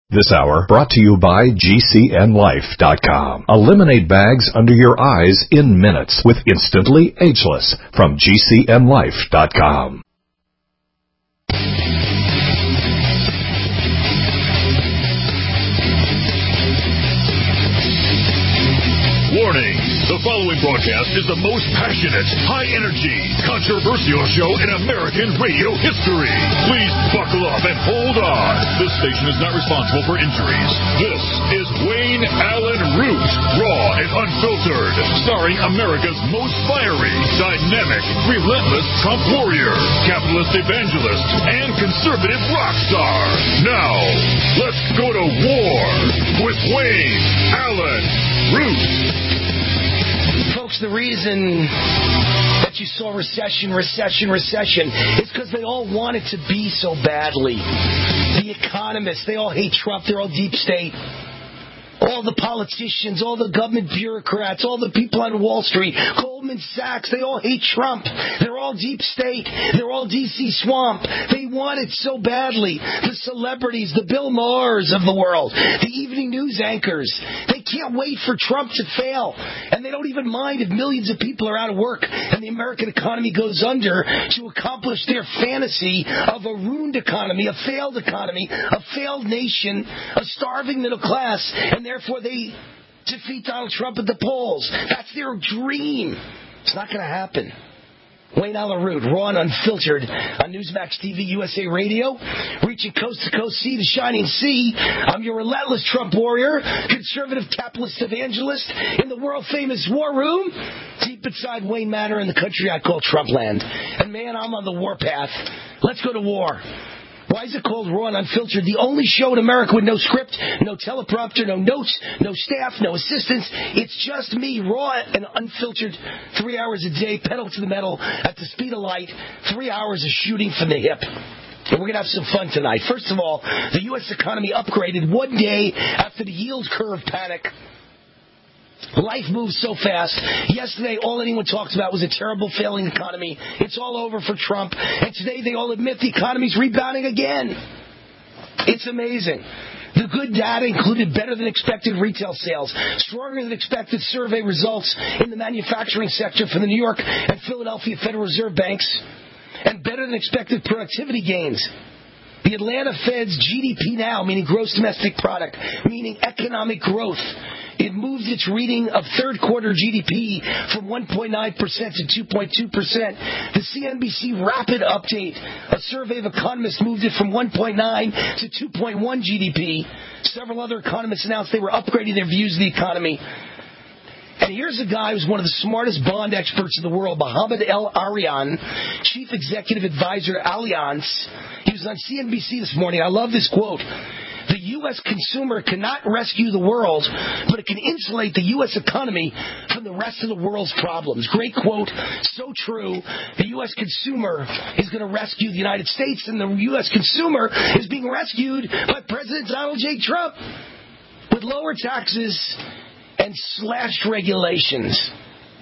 This hour brought to you by GCNLife.com. Eliminate bags under your eyes in minutes with Instantly Ageless from GCNLife.com. Warning! The following broadcast is the most passionate, high-energy, controversial show in American radio history. Please buckle up and hold on. This station is not responsible for injuries. This is Wayne Allen Root, raw and unfiltered, starring America's most fiery, dynamic, relentless Trump warrior, capitalist evangelist, and conservative rock star. Now, let's go to war with Wayne Allen Root. Folks, the reason that you saw recession is because they all want it to be so badly. The economists, they all hate Trump. They're all deep state. All the politicians, all the government bureaucrats, all the people on Wall Street, Goldman Sachs, they all hate Trump. They're all deep state. They're all D.C. swamp. They want it so badly. The celebrities, the Bill Maher's of the world, the evening news anchors, they can't wait for Trump to fail. And they don't even mind if millions of people are out of work and the American economy goes under to accomplish their fantasy of a ruined economy, a failed nation, a starving middle class, and therefore they defeat Donald Trump at the polls. That's their dream. It's not going to happen. Wayne Allen Root, raw and unfiltered on Newsmax TV, USA Radio, reaching coast to coast, sea to shining sea. I'm your relentless Trump warrior, conservative capitalist evangelist in the world-famous war room, deep inside Wayne Manor in the country I call Trump land. And man, I'm on the warpath. Let's go to war. Why is it called Raw and Unfiltered? The only show in America with no script, no teleprompter, no notes, no staff, no assistants. It's just me, raw and unfiltered, 3 hours a day, pedal to the metal, at the speed of light, 3 hours of shooting from the hip. And we're going to have some fun tonight. First of all, the U.S. economy upgraded one day after the yield curve panic. Life moves so fast. Yesterday, all anyone talked about was a terrible, failing economy. It's all over for Trump. And today, they all admit the economy's rebounding again. It's amazing. The good data included better than expected retail sales, stronger than expected survey results in the manufacturing sector for the New York and Philadelphia Federal Reserve Banks, and better than expected productivity gains. The Atlanta Fed's GDP now, meaning gross domestic product, meaning economic growth, it moved its reading of third quarter GDP from 1.9% to 2.2%. The CNBC Rapid Update, a survey of economists, moved it from 1.9 to 2.1 GDP. Several other economists announced they were upgrading their views of the economy. And here's a guy who's one of the smartest bond experts in the world, Mohamed El-Arian, chief executive advisor to Allianz. He was on CNBC this morning. I love this quote. The U.S. consumer cannot rescue the world, but it can insulate the U.S. economy from the rest of the world's problems. Great quote. So true. The U.S. consumer is going to rescue the United States, and the U.S. consumer is being rescued by President Donald J. Trump with lower taxes and slashed regulations.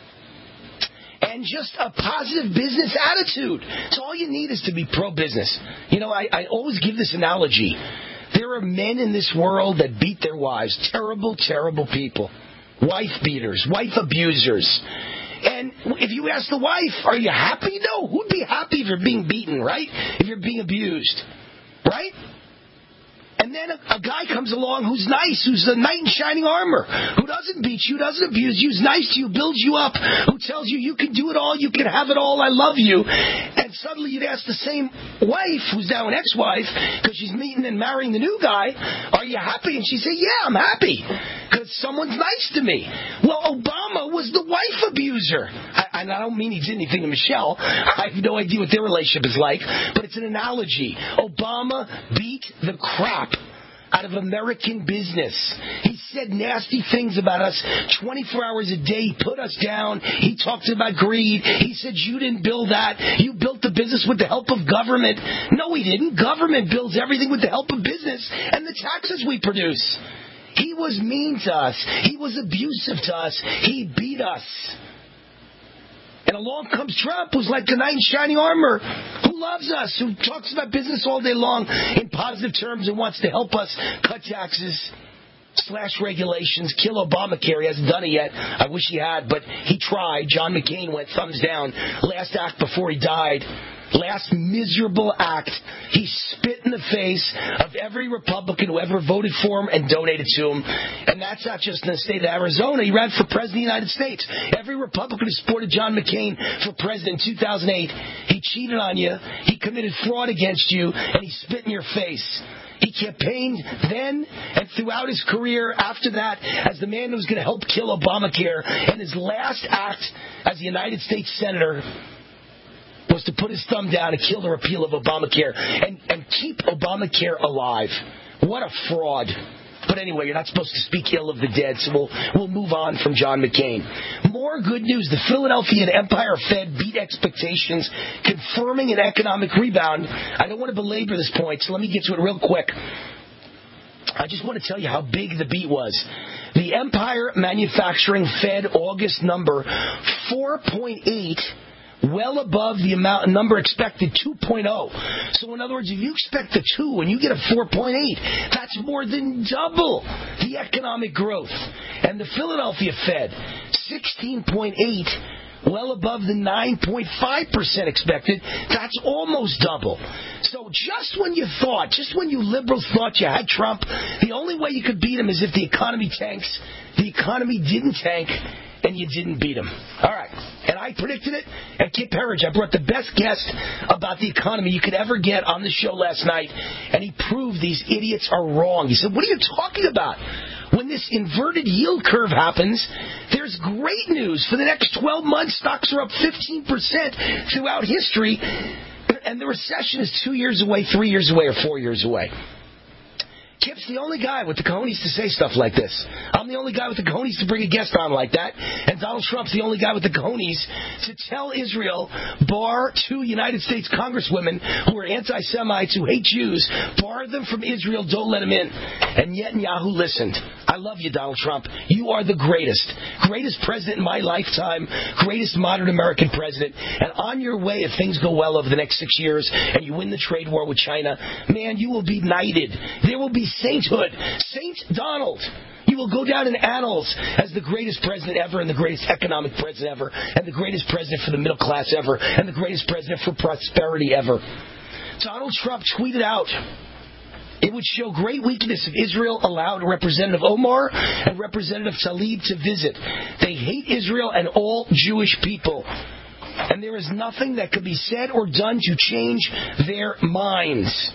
And just a positive business attitude. So all you need is to be pro-business. You know, I always give this analogy. There are men in this world that beat their wives. Terrible, terrible people. Wife beaters, wife abusers. And if you ask the wife, are you happy? No. Who'd be happy if you're being beaten, right? If you're being abused, right? And then a guy comes along who's nice, who's a knight in shining armor, who doesn't beat you, doesn't abuse you, who's nice to you, builds you up, who tells you you can do it all, you can have it all, I love you. And suddenly you'd ask the same wife, who's now an ex-wife, because she's meeting and marrying the new guy, are you happy? And she'd say, yeah, I'm happy, because someone's nice to me. Well, Obama was the wife abuser. And I don't mean he did anything to Michelle. I have no idea what their relationship is like, but it's an analogy. Obama beat the crap out of American business. He said nasty things about us 24 hours a day. He put us down. He talked about greed. He said, you didn't build that. You built the business with the help of government. No, he didn't. Government builds everything with the help of business and the taxes we produce. He was mean to us. He was abusive to us. He beat us. And along comes Trump, who's like the knight in shining armor, who loves us, who talks about business all day long in positive terms and wants to help us cut taxes, slash regulations, kill Obamacare. He hasn't done it yet. I wish he had, but he tried. John McCain went thumbs down. Last act before he died. Last miserable act. He spit in the face of every Republican who ever voted for him and donated to him. And that's not just in the state of Arizona. He ran for president of the United States. Every Republican who supported John McCain for president in 2008, he cheated on you, he committed fraud against you, and he spit in your face. He campaigned then and throughout his career after that as the man who was going to help kill Obamacare. And his last act as a United States Senator was to put his thumb down and kill the repeal of Obamacare and keep Obamacare alive. What a fraud. But anyway, you're not supposed to speak ill of the dead, so we'll move on from John McCain. More good news. The Philadelphia and Empire Fed beat expectations, confirming an economic rebound. I don't want to belabor this point, so let me get to it real quick. I just want to tell you how big the beat was. The Empire Manufacturing Fed August number, 4.8, well above the number expected, 2.0. So in other words, if you expect a 2 and you get a 4.8, that's more than double the economic growth. And the Philadelphia Fed, 16.8, well above the 9.5% expected. That's almost double. So just when you liberals thought you had Trump, the only way you could beat him is if the economy tanks. The economy didn't tank, and you didn't beat him. All right. And I predicted it. And Kip Herridge, I brought the best guest about the economy you could ever get on the show last night, and he proved these idiots are wrong. He said, what are you talking about? When this inverted yield curve happens, there's great news. For the next 12 months, stocks are up 15% throughout history, and the recession is 2 years away, 3 years away, or 4 years away. Kip's the only guy with the cojones to say stuff like this. I'm the only guy with the cojones to bring a guest on like that. And Donald Trump's the only guy with the cojones to tell Israel, bar 2 United States congresswomen who are anti-Semites who hate Jews, bar them from Israel, don't let them in. And Netanyahu listened. I love you, Donald Trump. You are the greatest. Greatest president in my lifetime. Greatest modern American president. And on your way, if things go well over the next 6 years and you win the trade war with China, man, you will be knighted. There will be sainthood. Saint Donald. You will go down in annals as the greatest president ever and the greatest economic president ever and the greatest president for the middle class ever and the greatest president for prosperity ever. Donald Trump tweeted out, it would show great weakness if Israel allowed Representative Omar and Representative Tlaib to visit. They hate Israel and all Jewish people. And there is nothing that could be said or done to change their minds.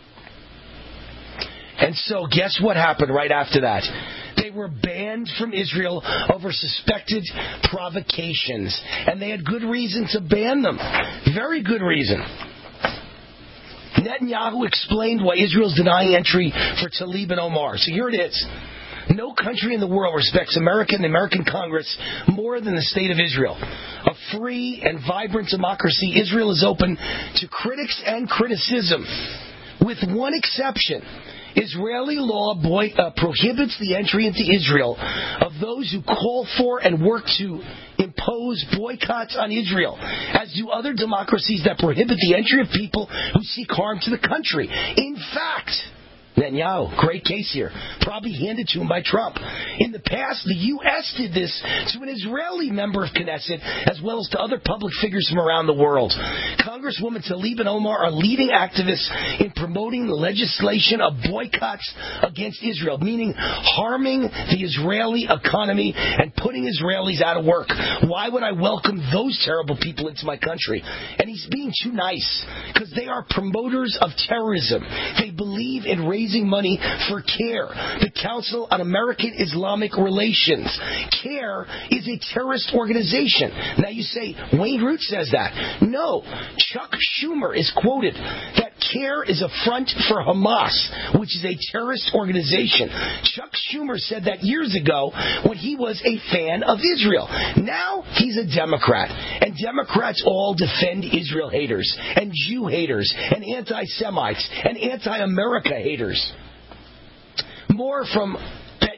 And so guess what happened right after that? They were banned from Israel over suspected provocations. And they had good reason to ban them. Very good reason. Netanyahu explained why Israel's denying entry for Tlaib and Omar. So here it is. No country in the world respects America and the American Congress more than the state of Israel. A free and vibrant democracy, Israel is open to critics and criticism. With one exception. Israeli law prohibits the entry into Israel of those who call for and work to impose boycotts on Israel, as do other democracies that prohibit the entry of people who seek harm to the country. In fact, Netanyahu, great case here, probably handed to him by Trump. In the past, the U.S. did this to an Israeli member of Knesset, as well as to other public figures from around the world. Congresswoman Tlaib and Omar are leading activists in promoting the legislation of boycotts against Israel, meaning harming the Israeli economy and putting Israelis out of work. Why would I welcome those terrible people into my country? And he's being too nice, because they are promoters of terrorism. They believe in raising money for CARE, the Council on American Islamic Relations. CARE is a terrorist organization. Now you say, Wayne Root says that. No, Chuck Schumer is quoted that CARE is a front for Hamas, which is a terrorist organization. Chuck Schumer said that years ago when he was a fan of Israel. Now he's a Democrat, and Democrats all defend Israel haters, and Jew haters, and anti-Semites, and anti-America haters. More from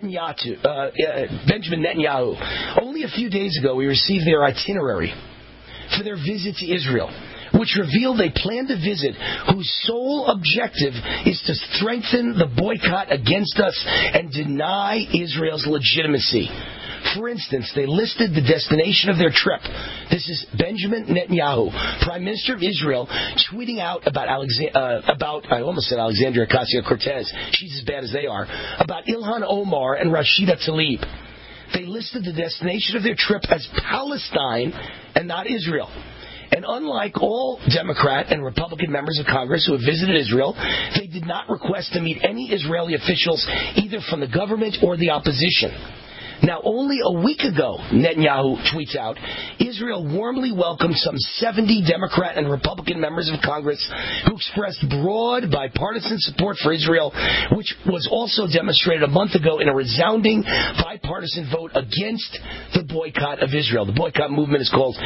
Benjamin Netanyahu. Only a few days ago, we received their itinerary for their visit to Israel, which revealed they plan to visit whose sole objective is to strengthen the boycott against us and deny Israel's legitimacy. For instance, they listed the destination of their trip. This is Benjamin Netanyahu, Prime Minister of Israel, tweeting out about I almost said Alexandria Ocasio-Cortez. She's as bad as they are. About Ilhan Omar and Rashida Tlaib. They listed the destination of their trip as Palestine and not Israel. And unlike all Democrat and Republican members of Congress who have visited Israel, they did not request to meet any Israeli officials, either from the government or the opposition. Now, only a week ago, Netanyahu tweets out, Israel warmly welcomed some 70 Democrat and Republican members of Congress who expressed broad bipartisan support for Israel, which was also demonstrated a month ago in a resounding bipartisan vote against the boycott of Israel. The boycott movement is called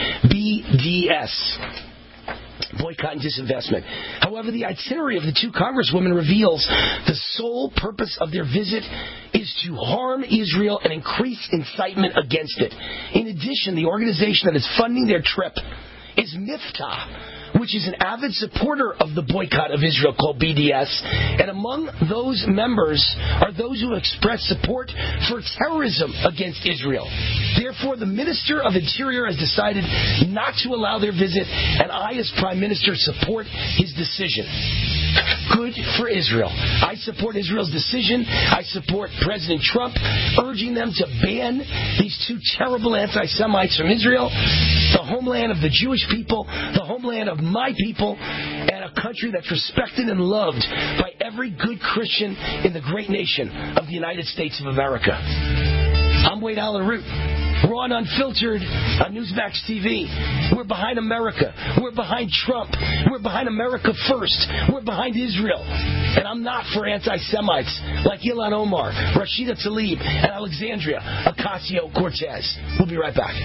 BDS. Boycott and disinvestment. However, the itinerary of the two congresswomen reveals the sole purpose of their visit is to harm Israel and increase incitement against it. In addition, the organization that is funding their trip is Miftah, which is an avid supporter of the boycott of Israel called BDS, and among those members are those who express support for terrorism against Israel. Therefore, the Minister of Interior has decided not to allow their visit, and I, as Prime Minister, support his decision. Good for Israel. I support Israel's decision. I support President Trump urging them to ban these two terrible anti-Semites from Israel, the homeland of the Jewish people, the homeland of my people, and a country that's respected and loved by every good Christian in the great nation of the United States of America. I'm Wade Allen Root. Raw and unfiltered on Newsmax TV. We're behind America. We're behind Trump. We're behind America first. We're behind Israel. And I'm not for anti-Semites like Ilhan Omar, Rashida Tlaib, and Alexandria Ocasio-Cortez. We'll be right back.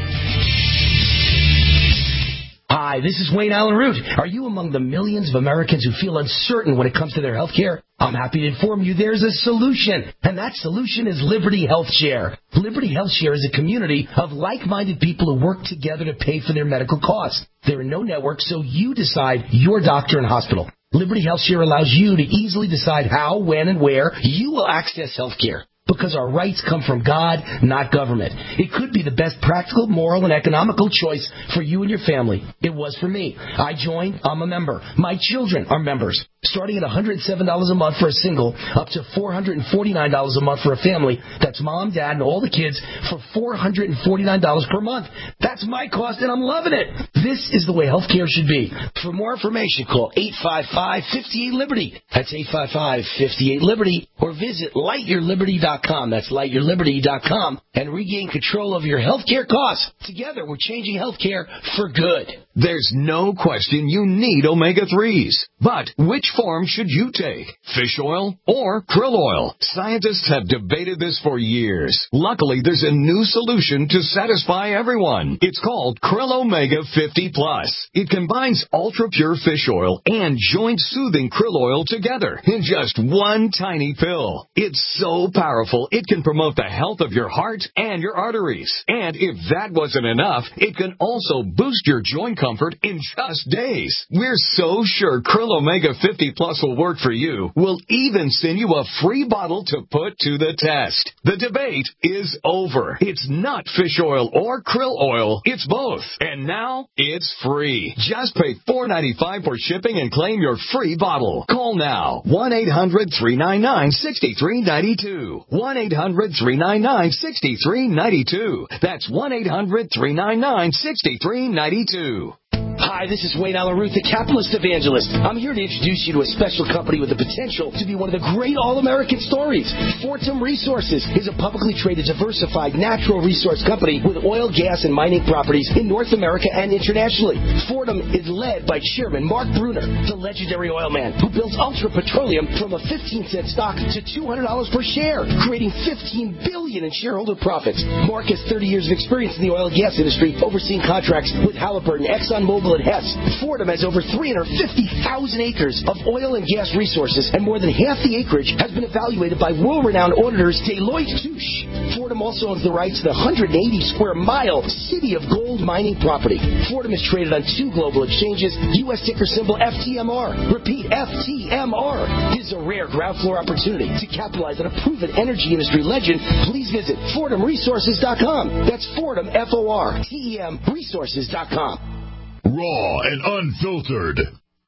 Hi, this is Wayne Allen Root. Are you among the millions of Americans who feel uncertain when it comes to their health care? I'm happy to inform you there's a solution, and that solution is Liberty Health Share. Liberty Health Share is a community of like-minded people who work together to pay for their medical costs. There are no networks, so you decide your doctor and hospital. Liberty Health Share allows you to easily decide how, when, and where you will access health care. Because our rights come from God, not government. It could be the best practical, moral, and economical choice for you and your family. It was for me. I joined. I'm a member. My children are members. Starting at $107 a month for a single, up to $449 a month for a family. That's mom, dad, and all the kids for $449 per month. That's my cost, and I'm loving it. This is the way healthcare should be. For more information, call 855-58-LIBERTY. That's 855-58-LIBERTY. Or visit lightyourliberty.com. That's lightyourliberty.com. And regain control of your healthcare costs. Together, we're changing healthcare for good. There's no question you need omega-3s. But which form should you take? Fish oil or krill oil? Scientists have debated this for years. Luckily, there's a new solution to satisfy everyone. It's called Krill Omega 50 Plus. It combines ultra-pure fish oil and joint-soothing krill oil together in just one tiny pill. It's so powerful, it can promote the health of your heart and your arteries. And if that wasn't enough, it can also boost your joint comfort in just days. We're so sure Krill Omega 50 Plus will work for you. We'll even send you a free bottle to put to the test. The debate is over. It's not fish oil or krill oil. It's both. And now it's free. Just pay $4.95 for shipping and claim your free bottle. Call now. 1-800-399-6392. 1-800-399-6392. That's 1-800-399-6392. Hi, this is Wayne Allen Root, the Capitalist Evangelist. I'm here to introduce you to a special company with the potential to be one of the great all-American stories. Fortum Resources is a publicly traded, diversified, natural resource company with oil, gas, and mining properties in North America and internationally. Fortum is led by Chairman Mark Brunner, the legendary oil man who built Ultra Petroleum from a 15-cent stock to $200 per share, creating $15 billion in shareholder profits. Mark has 30 years of experience in the oil and gas industry, overseeing contracts with Halliburton, ExxonMobil, and Hess. Fortum has over 350,000 acres of oil and gas resources, and more than half the acreage has been evaluated by world-renowned auditors Deloitte Touche. Fordham also owns the rights to the 180-square-mile City of Gold mining property. Fordham is traded on 2 global exchanges, U.S. ticker symbol FTMR. Repeat, FTMR. This is a rare ground floor opportunity to capitalize on a proven energy industry legend. Please visit FordhamResources.com. That's Fordham, F-O-R-T-E-M, Resources.com. Raw and unfiltered.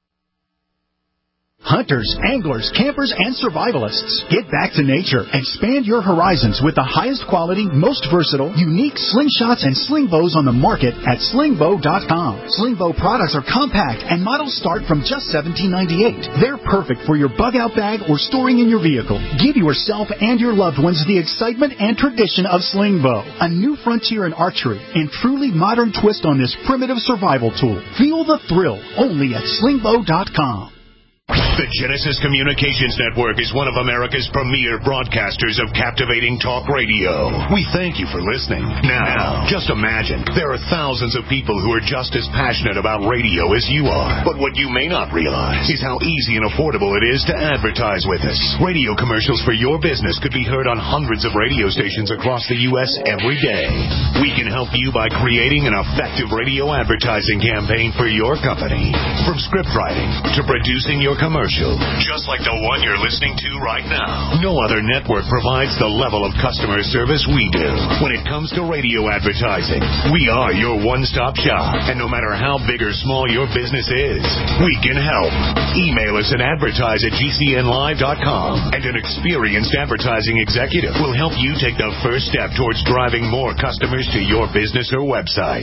Hunters, anglers, campers, and survivalists, get back to nature. Expand your horizons with the highest quality, most versatile, unique slingshots and sling bows on the market at slingbow.com. Slingbow products are compact and models start from just $17.98. They're perfect for your bug-out bag or storing in your vehicle. Give yourself and your loved ones the excitement and tradition of Slingbow, a new frontier in archery and truly modern twist on this primitive survival tool. Feel the thrill only at slingbow.com. The Genesis Communications Network is one of America's premier broadcasters of captivating talk radio. We thank you for listening. Now, just imagine, there are thousands of people who are just as passionate about radio as you are. But what you may not realize is how easy and affordable it is to advertise with us. Radio commercials for your business could be heard on hundreds of radio stations across the U.S. every day. We can help you by creating an effective radio advertising campaign for your company. From script writing to producing your commercial, just like the one you're listening to right now. No other network provides the level of customer service we do. When it comes to radio advertising, we are your one-stop shop. And no matter how big or small your business is, we can help. Email us at advertise@gcnlive.com, and an experienced advertising executive will help you take the first step towards driving more customers to your business or website.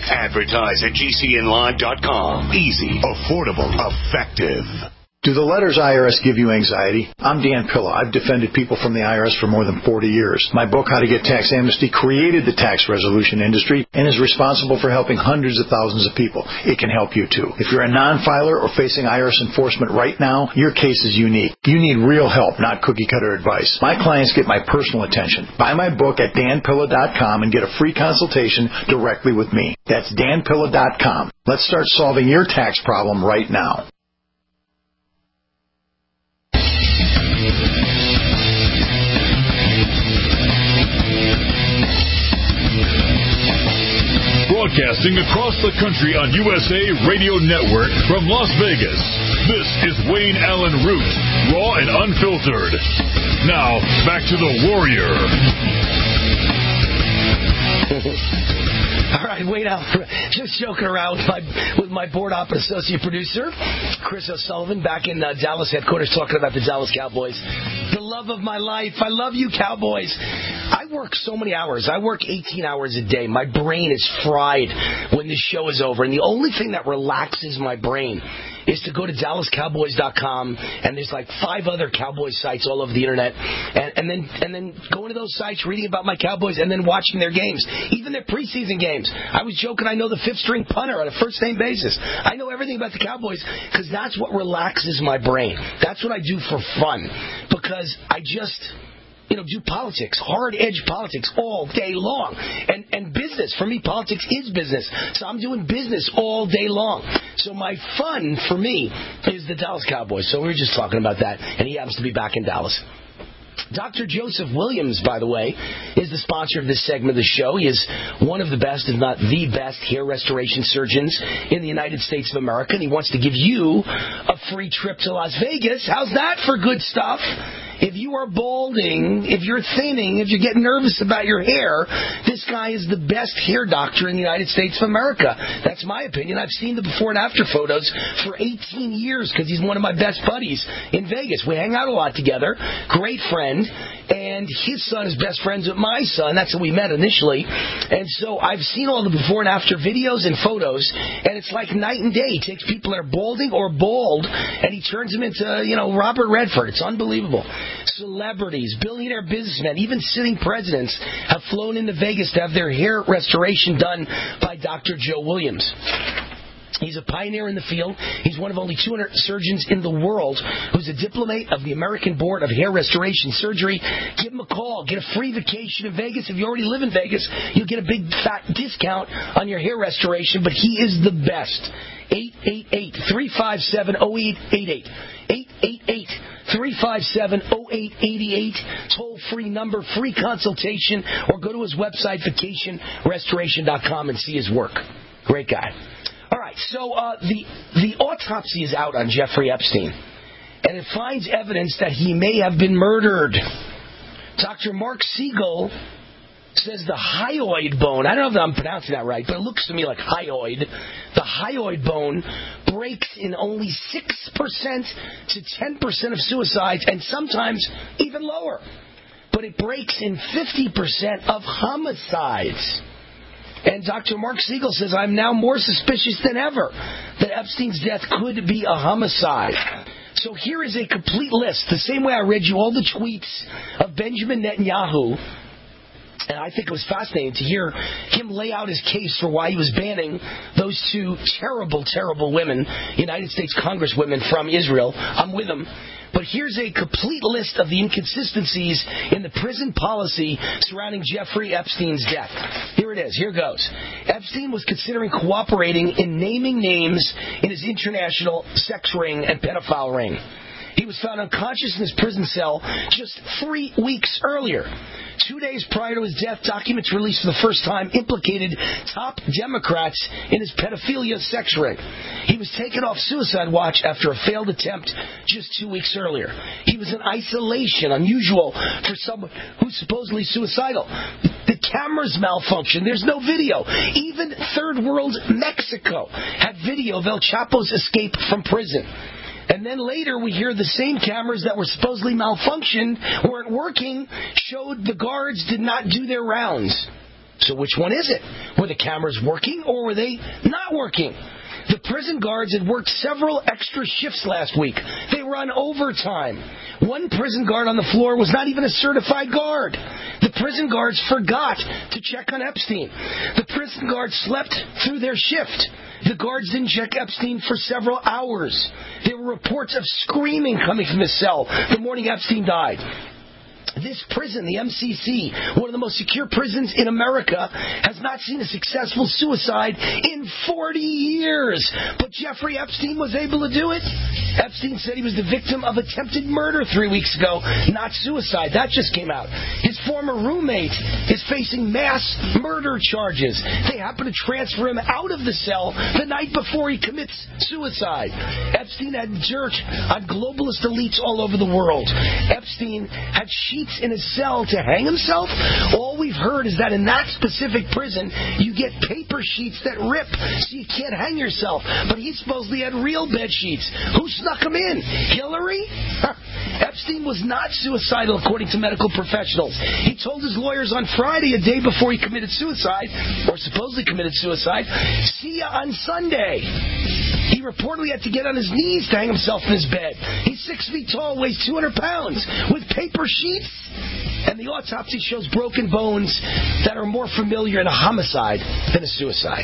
Advertise@gcnlive.com. Easy, affordable, effective. Do the letters IRS give you anxiety? I'm Dan Pilla. I've defended people from the IRS for more than 40 years. My book, How to Get Tax Amnesty, created the tax resolution industry and is responsible for helping hundreds of thousands of people. It can help you, too. If you're a non-filer or facing IRS enforcement right now, your case is unique. You need real help, not cookie-cutter advice. My clients get my personal attention. Buy my book at danpilla.com and get a free consultation directly with me. That's danpilla.com. Let's start solving your tax problem right now. Broadcasting across the country on USA Radio Network from Las Vegas, this is Wayne Allen Root, raw and unfiltered. Now, back to the Warrior. All right, Wayne Allen, just joking around with my board op and associate producer, Chris O'Sullivan, back in Dallas headquarters, talking about the Dallas Cowboys. The love of my life. I love you, Cowboys. I work so many hours. I work 18 hours a day. My brain is fried when this show is over. And the only thing that relaxes my brain is to go to DallasCowboys.com, and there's like 5 other Cowboys sites all over the internet, and then going to those sites, reading about my Cowboys, and then watching their games, even their preseason games. I was joking, I know the 5th-string punter on a first-name basis. I know everything about the Cowboys because that's what relaxes my brain. That's what I do for fun, because I just do politics, hard-edge politics all day long. And business. For me, politics is business. So I'm doing business all day long. So my fun, for me, is the Dallas Cowboys. So we were just talking about that, and he happens to be back in Dallas. Dr. Joseph Williams, by the way, is the sponsor of this segment of the show. He is one of the best, if not the best, hair restoration surgeons in the United States of America, and he wants to give you a free trip to Las Vegas. How's that for good stuff? If you are balding, if you're thinning, if you're getting nervous about your hair, this guy is the best hair doctor in the United States of America. That's my opinion. I've seen the before and after photos for 18 years because he's one of my best buddies in Vegas. We hang out a lot together. Great friend. And his son is best friends with my son. That's how we met initially. And so I've seen all the before and after videos and photos, and it's like night and day. He takes people that are balding or bald, and he turns them into, Robert Redford. It's unbelievable. Celebrities, billionaire businessmen, even sitting presidents have flown into Vegas to have their hair restoration done by Dr. Joe Williams. He's a pioneer in the field. He's one of only 200 surgeons in the world who's a diplomat of the American Board of Hair Restoration Surgery. Give him a call. Get a free vacation in Vegas. If you already live in Vegas, you'll get a big fat discount on your hair restoration, but he is the best. 888-357-0888. 888-357-0888. Toll-free number, free consultation, or go to his website, vacationrestoration.com, and see his work. Great guy. All right, so the autopsy is out on Jeffrey Epstein, and it finds evidence that he may have been murdered. Dr. Mark Siegel says the hyoid bone, I don't know if I'm pronouncing that right, but it looks to me like hyoid. The hyoid bone breaks in only 6% to 10% of suicides, and sometimes even lower. But it breaks in 50% of homicides. And Dr. Mark Siegel says, I'm now more suspicious than ever that Epstein's death could be a homicide. So here is a complete list, the same way I read you all the tweets of Benjamin Netanyahu. And I think it was fascinating to hear him lay out his case for why he was banning those two terrible, terrible women, United States Congresswomen from Israel. I'm with him. But here's a complete list of the inconsistencies in the prison policy surrounding Jeffrey Epstein's death. Here it is. Here goes. Epstein was considering cooperating in naming names in his international sex ring and pedophile ring. He was found unconscious in his prison cell just 3 weeks earlier. 2 days prior to his death, documents released for the first time implicated top Democrats in his pedophilia sex ring. He was taken off suicide watch after a failed attempt just 2 weeks earlier. He was in isolation, unusual for someone who's supposedly suicidal. The cameras malfunctioned. There's no video. Even third world Mexico had video of El Chapo's escape from prison. And then later we hear the same cameras that were supposedly malfunctioned, weren't working, showed the guards did not do their rounds. So which one is it? Were the cameras working or were they not working? The prison guards had worked several extra shifts last week. They were on overtime. One prison guard on the floor was not even a certified guard. The prison guards forgot to check on Epstein. The prison guards slept through their shift. The guards didn't check Epstein for several hours. There were reports of screaming coming from his cell the morning Epstein died. This prison, the MCC, one of the most secure prisons in America, has not seen a successful suicide in 40 years. But Jeffrey Epstein was able to do it. Epstein said he was the victim of attempted murder 3 weeks ago, not suicide. That just came out. His former roommate is facing mass murder charges. They happen to transfer him out of the cell the night before he commits suicide. Epstein had dirt on globalist elites all over the world. Epstein had sheets in his cell to hang himself. All we've heard is that in that specific prison, you get paper sheets that rip so you can't hang yourself. But he supposedly had real bed sheets. Who snuck them in? Hillary? Epstein was not suicidal, according to medical professionals. He told his lawyers on Friday, a day before he committed suicide, or supposedly committed suicide, see ya on Sunday. He reportedly had to get on his knees to hang himself in his bed. He's 6 feet tall, weighs 200 pounds, with paper sheets. And the autopsy shows broken bones that are more familiar in a homicide than a suicide.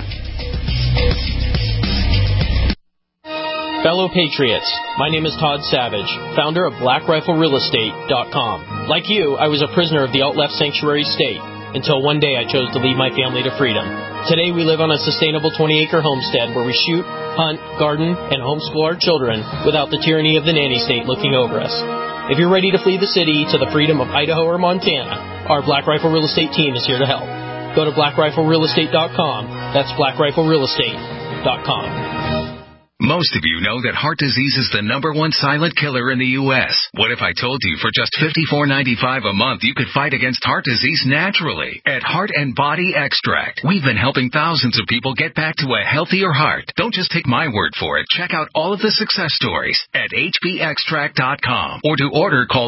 Fellow Patriots, my name is Todd Savage, founder of BlackRifleRealEstate.com. Like you, I was a prisoner of the alt-left sanctuary state until one day I chose to lead my family to freedom. Today we live on a sustainable 20-acre homestead where we shoot, hunt, garden, and homeschool our children without the tyranny of the nanny state looking over us. If you're ready to flee the city to the freedom of Idaho or Montana, our Black Rifle Real Estate team is here to help. Go to BlackRifleRealEstate.com. That's BlackRifleRealEstate.com. Most of you know that heart disease is the #1 silent killer in the U.S. What if I told you for just $54.95 a month you could fight against heart disease naturally at Heart and Body Extract? We've been helping thousands of people get back to a healthier heart. Don't just take my word for it. Check out all of the success stories at hbextract.com. Or to order, call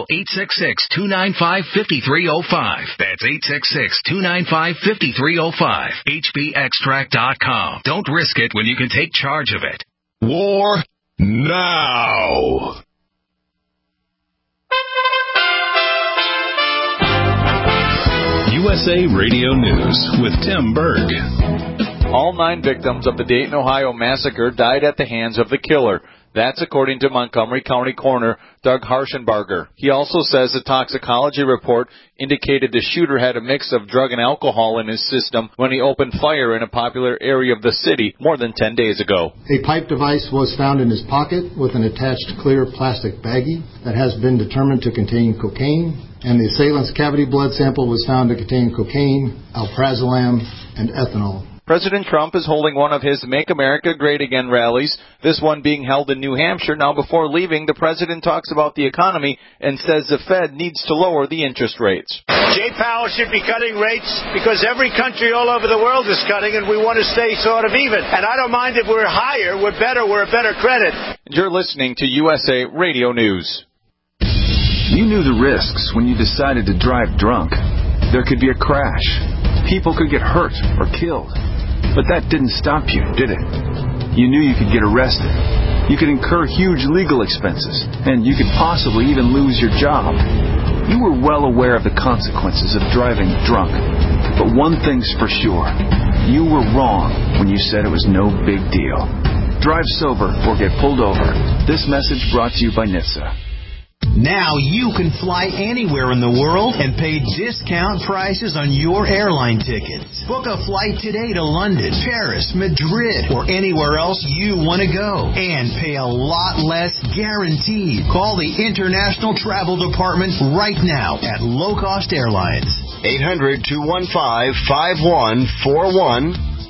866-295-5305. That's 866-295-5305. hbextract.com. Don't risk it when you can take charge of it. War now. USA Radio News with Tim Berg. All 9 victims of the Dayton, Ohio massacre died at the hands of the killer. That's according to Montgomery County Coroner Doug Harshenbarger. He also says the toxicology report indicated the shooter had a mix of drug and alcohol in his system when he opened fire in a popular area of the city more than 10 days ago. A pipe device was found in his pocket with an attached clear plastic baggie that has been determined to contain cocaine, and the assailant's cavity blood sample was found to contain cocaine, alprazolam, and ethanol. President Trump is holding one of his Make America Great Again rallies, this one being held in New Hampshire. Now, before leaving, the president talks about the economy and says the Fed needs to lower the interest rates. Jay Powell should be cutting rates because every country all over the world is cutting, and we want to stay sort of even. And I don't mind if we're higher, we're better, we're a better credit. You're listening to USA Radio News. You knew the risks when you decided to drive drunk. There could be a crash. People could get hurt or killed. But that didn't stop you, did it? You knew you could get arrested. You could incur huge legal expenses, and you could possibly even lose your job. You were well aware of the consequences of driving drunk. But one thing's for sure. You were wrong when you said it was no big deal. Drive sober or get pulled over. This message brought to you by NHTSA. Now you can fly anywhere in the world and pay discount prices on your airline tickets. Book a flight today to London, Paris, Madrid, or anywhere else you want to go. And pay a lot less guaranteed. Call the International Travel Department right now at Low Cost Airlines. 800-215-5141.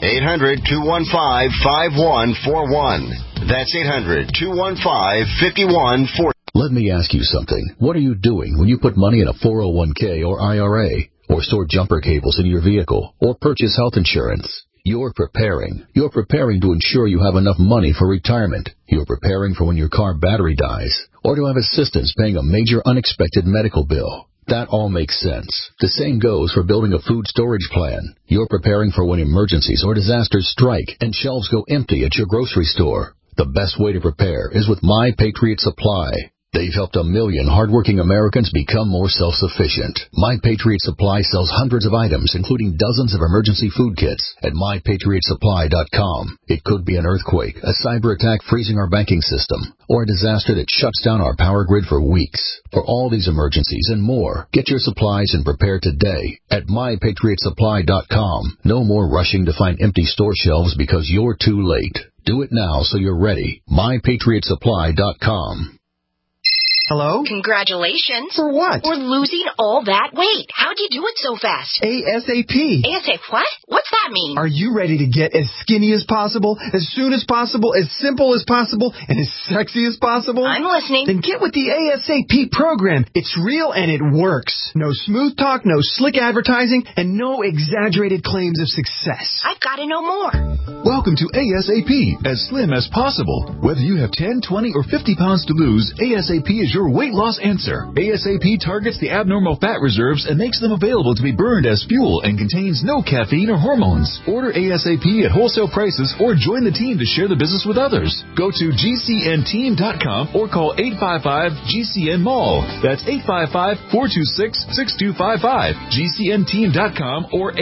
800-215-5141. That's 800-215-5141. Let me ask you something. What are you doing when you put money in a 401k or IRA, or store jumper cables in your vehicle, or purchase health insurance? You're preparing. You're preparing to ensure you have enough money for retirement. You're preparing for when your car battery dies, or to have assistance paying a major unexpected medical bill. That all makes sense. The same goes for building a food storage plan. You're preparing for when emergencies or disasters strike and shelves go empty at your grocery store. The best way to prepare is with My Patriot Supply. They've helped 1 million hardworking Americans become more self-sufficient. My Patriot Supply sells hundreds of items, including dozens of emergency food kits at MyPatriotSupply.com. It could be an earthquake, a cyber attack freezing our banking system, or a disaster that shuts down our power grid for weeks. For all these emergencies and more, get your supplies and prepare today at MyPatriotSupply.com. No more rushing to find empty store shelves because you're too late. Do it now so you're ready. MyPatriotSupply.com. Hello? Congratulations. For what? For losing all that weight. How'd you do it so fast? ASAP. ASAP what? What's that mean? Are you ready to get as skinny as possible, as soon as possible, as simple as possible, and as sexy as possible? I'm listening. Then get with the ASAP program. It's real and it works. No smooth talk, no slick advertising, and no exaggerated claims of success. I've got to know more. Welcome to ASAP, as slim as possible. Whether you have 10, 20, or 50 pounds to lose, ASAP is your weight loss answer. ASAP targets the abnormal fat reserves and makes them available to be burned as fuel and contains no caffeine or hormones. Order ASAP at wholesale prices or join the team to share the business with others. Go to GCNteam.com or call 855-GCN-MALL. That's 855-426-6255. GCNteam.com or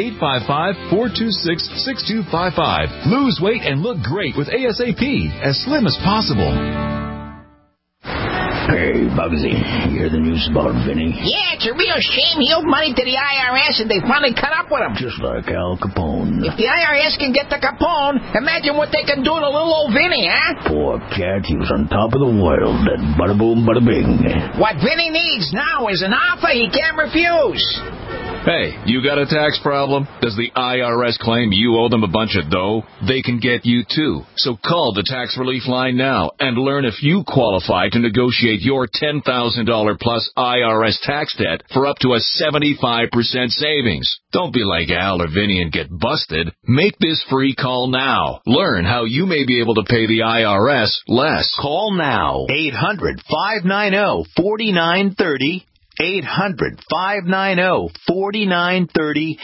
855-426-6255. Lose weight and look great with ASAP, as slim as possible. Hey, Bugsy, you hear the news about Vinny? Yeah, it's a real shame. He owed money to the IRS and they finally cut up with him. Just like Al Capone. If the IRS can get to Capone, imagine what they can do to little old Vinny, huh? Poor cat, he was on top of the world. That bada boom, bada bing. What Vinny needs now is an offer he can't refuse. Hey, you got a tax problem? Does the IRS claim you owe them a bunch of dough? They can get you too. So call the tax relief line now and learn if you qualify to negotiate your $10,000 plus IRS tax debt for up to a 75% savings. Don't be like Al or Vinny and get busted. Make this free call now. Learn how you may be able to pay the IRS less. Call now. 800-590-4930. 800-590-4930.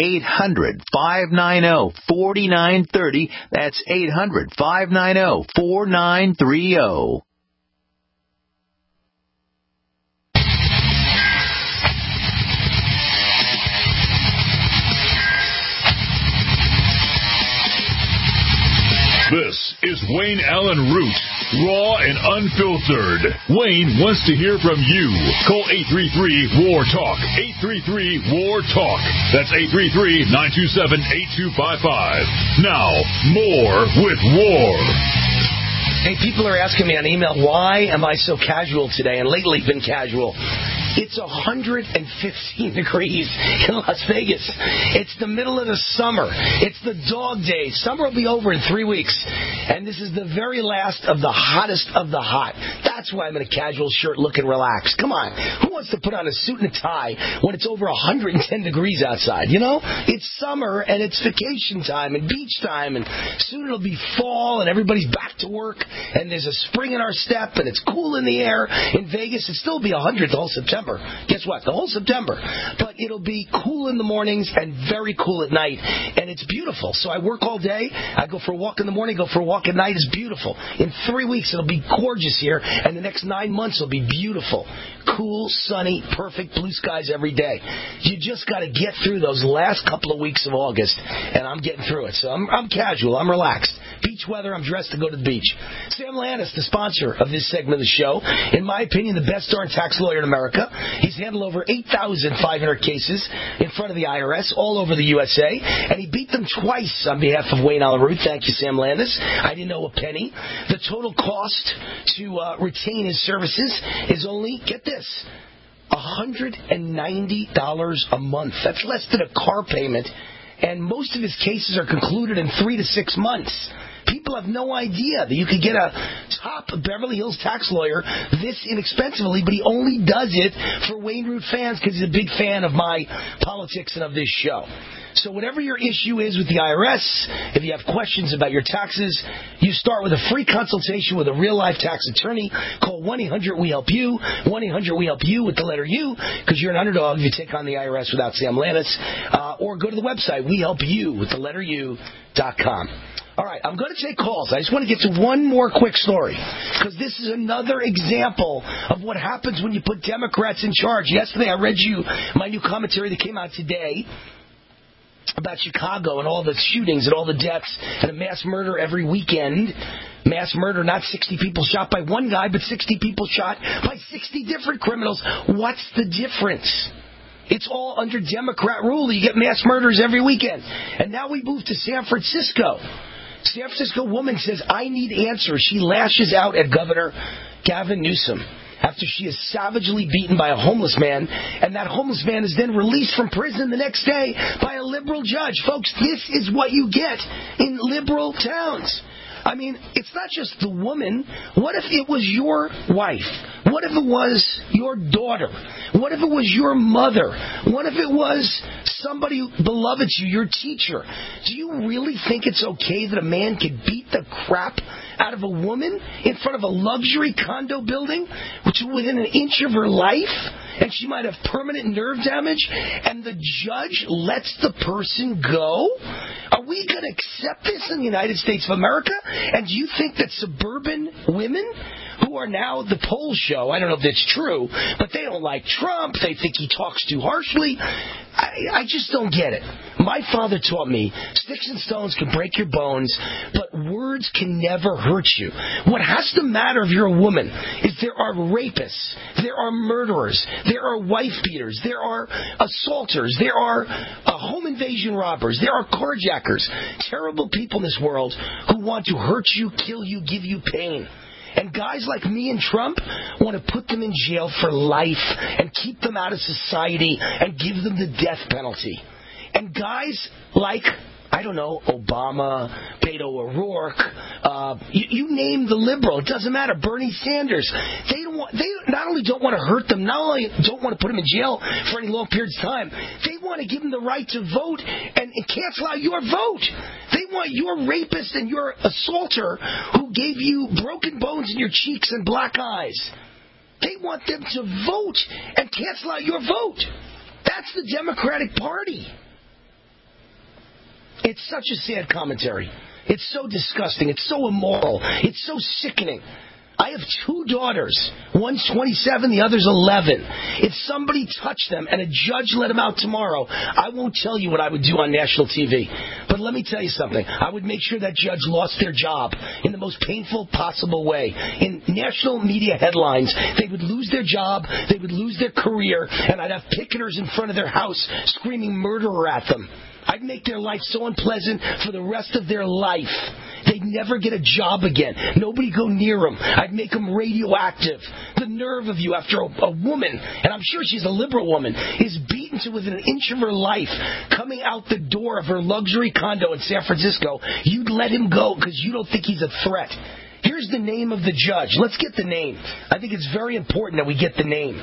800-590-4930. That's 800-590-4930. This is Wayne Allen Root. raw and unfiltered. Wayne wants to hear from you. Call 833-WAR-TALK. 833-WAR-TALK. That's 833-927-8255. Now, more with War. Hey, people are asking me on email, why am I so casual today? And lately been casual. It's 115 degrees in Las Vegas. It's the middle of the summer. It's the dog days. Summer will be over in 3 weeks. And this is the very last of the hottest of the hot. That's why I'm in a casual shirt looking relaxed. Come on. Who wants to put on a suit and a tie when it's over 110 degrees outside? You know? It's summer and it's vacation time and beach time. And soon it'll be fall and everybody's back to work. And there's a spring in our step and it's cool in the air. In Vegas, it'll still be 100 the whole September. Guess what? The whole September. But it'll be cool in the mornings and very cool at night. And it's beautiful. So I work all day. I go for a walk in the morning, go for a walk at night. It's beautiful. In 3 weeks, it'll be gorgeous here. And the next 9 months will be beautiful. Cool, sunny, perfect blue skies every day. You just got to get through those last couple of weeks of August. And I'm getting through it. So I'm casual. I'm relaxed. Beach weather. I'm dressed to go to the beach. Sam Lannis, the sponsor of this segment of the show. In my opinion, the best darn tax lawyer in America. He's handled over 8,500 cases in front of the IRS all over the USA, and he beat them twice on behalf of Wayne Allyn Root. Thank you, Sam Landis. I didn't know a penny. The total cost to retain his services is only, get this, $190 a month. That's less than a car payment, and most of his cases are concluded in 3 to 6 months. People have no idea that you could get a top Beverly Hills tax lawyer this inexpensively, but he only does it for Wayne Root fans because he's a big fan of my politics and of this show. So whatever your issue is with the IRS, if you have questions about your taxes, you start with a free consultation with a real-life tax attorney. Call 1-800-WE-HELP-YOU, 1-800-WE-HELP-YOU with the letter U, because you're an underdog if you take on the IRS without Sam Lannis. Or go to the website, WeHelpYou with the letter U.com. All right, I'm going to take calls. I just want to get to one more quick story, because this is another example of what happens when you put Democrats in charge. Yesterday, I read you my new commentary that came out today about Chicago and all the shootings and all the deaths and a mass murder every weekend. Mass murder, not 60 people shot by one guy, but 60 people shot by 60 different criminals. What's the difference? It's all under Democrat rule. You get mass murders every weekend. And now we move to San Francisco. San Francisco woman says, I need answers. She lashes out at Governor Gavin Newsom after she is savagely beaten by a homeless man, and that homeless man is then released from prison the next day by a liberal judge. Folks, this is what you get in liberal towns. I mean, it's not just the woman. What if it was your wife? What if it was your daughter? What if it was your mother? What if it was somebody beloved to you, your teacher? Do you really think it's okay that a man could beat the crap out of a woman in front of a luxury condo building, which is within an inch of her life, and she might have permanent nerve damage, and the judge lets the person go? Are we going to accept this in the United States of America? And do you think that suburban women who are now the polls show, I don't know if that's true, but they don't like Trump, they think he talks too harshly, I just don't get it. My father taught me, sticks and stones can break your bones, but words can never hurt you. What has to matter if you're a woman is there are rapists, there are murderers, there are wife beaters, there are assaulters, there are home invasion robbers, there are carjackers, terrible people in this world who want to hurt you, kill you, give you pain. And guys like me and Trump want to put them in jail for life and keep them out of society and give them the death penalty. And guys like, I don't know, Obama, Beto O'Rourke, you name the liberal, it doesn't matter, Bernie Sanders, they not only don't want to hurt them, not only don't want to put them in jail for any long periods of time, they want to give them the right to vote and cancel out your vote. They want your rapist and your assaulter who gave you broken bones in your cheeks and black eyes. They want them to vote and cancel out your vote. That's the Democratic Party. It's such a sad commentary. It's so disgusting. It's so immoral. It's so sickening. I have 2 daughters. One's 27, the other's 11. If somebody touched them and a judge let them out tomorrow, I won't tell you what I would do on national TV. But let me tell you something. I would make sure that judge lost their job in the most painful possible way. In national media headlines, they would lose their job, they would lose their career, and I'd have picketers in front of their house screaming murderer at them. I'd make their life so unpleasant for the rest of their life. They'd never get a job again. Nobody go near them. I'd make them radioactive. The nerve of you after a woman, and I'm sure she's a liberal woman, is beaten to within an inch of her life coming out the door of her luxury condo in San Francisco. You'd let him go because you don't think he's a threat. Here's the name of the judge. Let's get the name. I think it's very important that we get the name.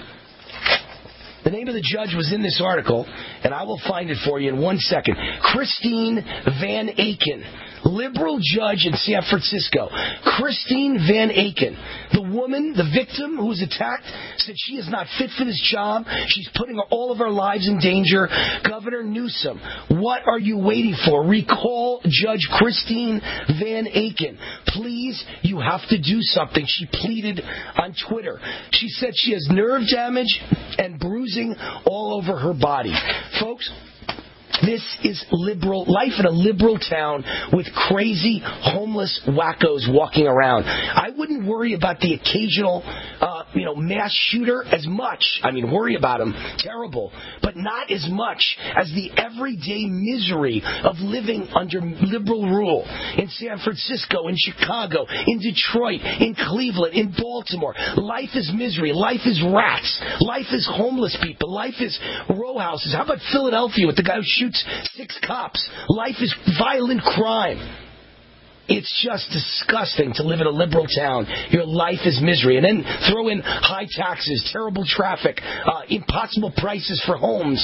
The name of the judge was in this article, and I will find it for you in 1 second. Christine Van Aken, liberal judge in San Francisco. Christine Van Aken, the woman, the victim who was attacked, said she is not fit for this job. She's putting all of our lives in danger. Governor Newsom, what are you waiting for? Recall Judge Christine Van Aken. Please, you have to do something. She pleaded on Twitter. She said she has nerve damage and bruising all over her body. Folks, this is liberal life in a liberal town with crazy homeless wackos walking around. I wouldn't worry about the occasional mass shooter as much. I mean, worry about them, terrible, but not as much as the everyday misery of living under liberal rule in San Francisco, in Chicago, in Detroit, in Cleveland, in Baltimore. Life is misery. Life is rats. Life is homeless people. Life is row houses. How about Philadelphia with the guy who shoots 6 cops? Life is violent crime. It's just disgusting to live in a liberal town. Your life is misery. And then throw in high taxes, terrible traffic, impossible prices for homes,